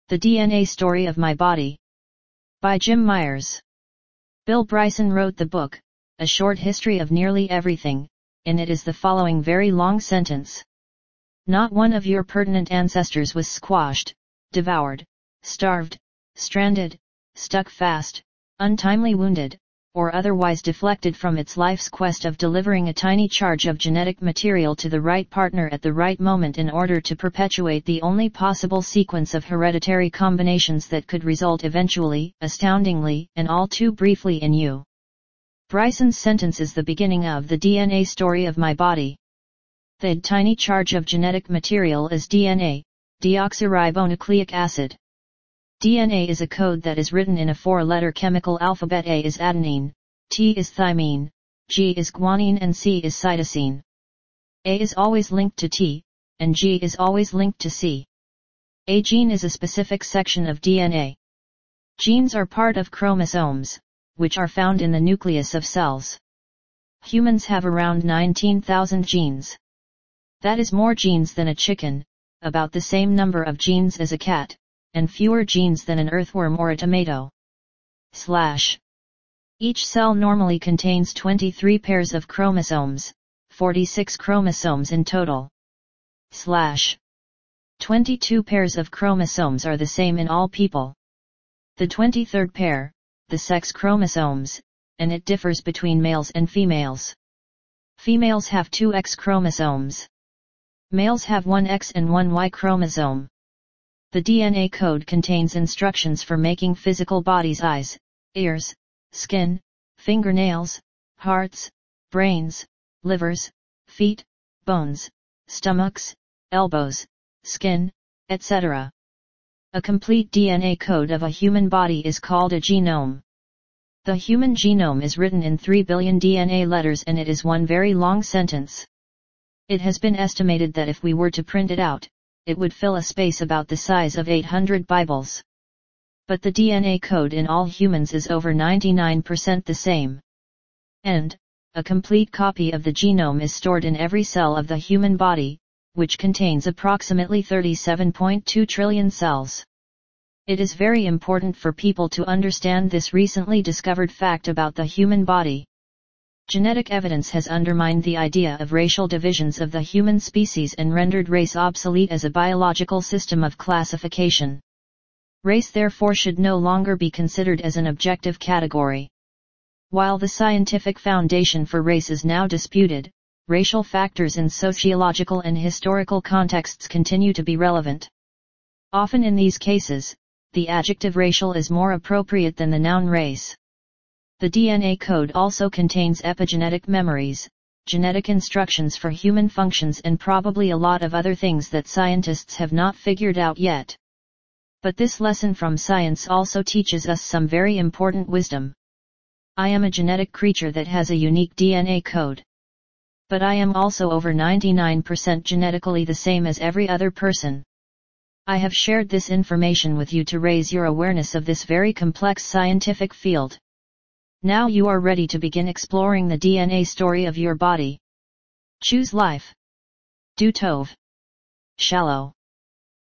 The DNA Story of My Body. By Jim Myers. Bill Bryson wrote the book, A Short History of Nearly Everything. In it is the following very long sentence. Not one of your pertinent ancestors was squashed, devoured, starved, stranded, stuck fast, untimely wounded, or otherwise deflected from its life's quest of delivering a tiny charge of genetic material to the right partner at the right moment in order to perpetuate the only possible sequence of hereditary combinations that could result eventually, astoundingly, and all too briefly in you. Bryson's sentence is the beginning of the DNA story of my body. The tiny charge of genetic material is DNA, deoxyribonucleic acid. DNA is a code that is written in a four-letter chemical alphabet. A is adenine, T is thymine, G is guanine and C is cytosine. A is always linked to T, and G is always linked to C. A gene is a specific section of DNA. Genes are part of chromosomes, which are found in the nucleus of cells. Humans have around 19,000 genes. That is more genes than a chicken, about the same number of genes as a cat, and fewer genes than an earthworm or a tomato. Each cell normally contains 23 pairs of chromosomes, 46 chromosomes in total. 22 pairs of chromosomes are the same in all people. The 23rd pair, the sex chromosomes, and it differs between males and females. Females have 2 X chromosomes. Males have 1 X and 1 Y chromosome. The DNA code contains instructions for making physical bodies: eyes, ears, skin, fingernails, hearts, brains, livers, feet, bones, stomachs, elbows, skin, etc. A complete DNA code of a human body is called a genome. The human genome is written in 3 billion DNA letters and it is one very long sentence. It has been estimated that if we were to print it out, it would fill a space about the size of 800 Bibles. But the DNA code in all humans is over 99% the same. And, a complete copy of the genome is stored in every cell of the human body, which contains approximately 37.2 trillion cells. It is very important for people to understand this recently discovered fact about the human body. Genetic evidence has undermined the idea of racial divisions of the human species and rendered race obsolete as a biological system of classification. Race therefore should no longer be considered as an objective category. While the scientific foundation for race is now disputed, racial factors in sociological and historical contexts continue to be relevant. Often in these cases, the adjective racial is more appropriate than the noun race. The DNA code also contains epigenetic memories, genetic instructions for human functions and probably a lot of other things that scientists have not figured out yet. But this lesson from science also teaches us some very important wisdom. I am a genetic creature that has a unique DNA code. But I am also over 99% genetically the same as every other person. I have shared this information with you to raise your awareness of this very complex scientific field. Now you are ready to begin exploring the DNA story of your body. Choose life. Do tov. Shalom.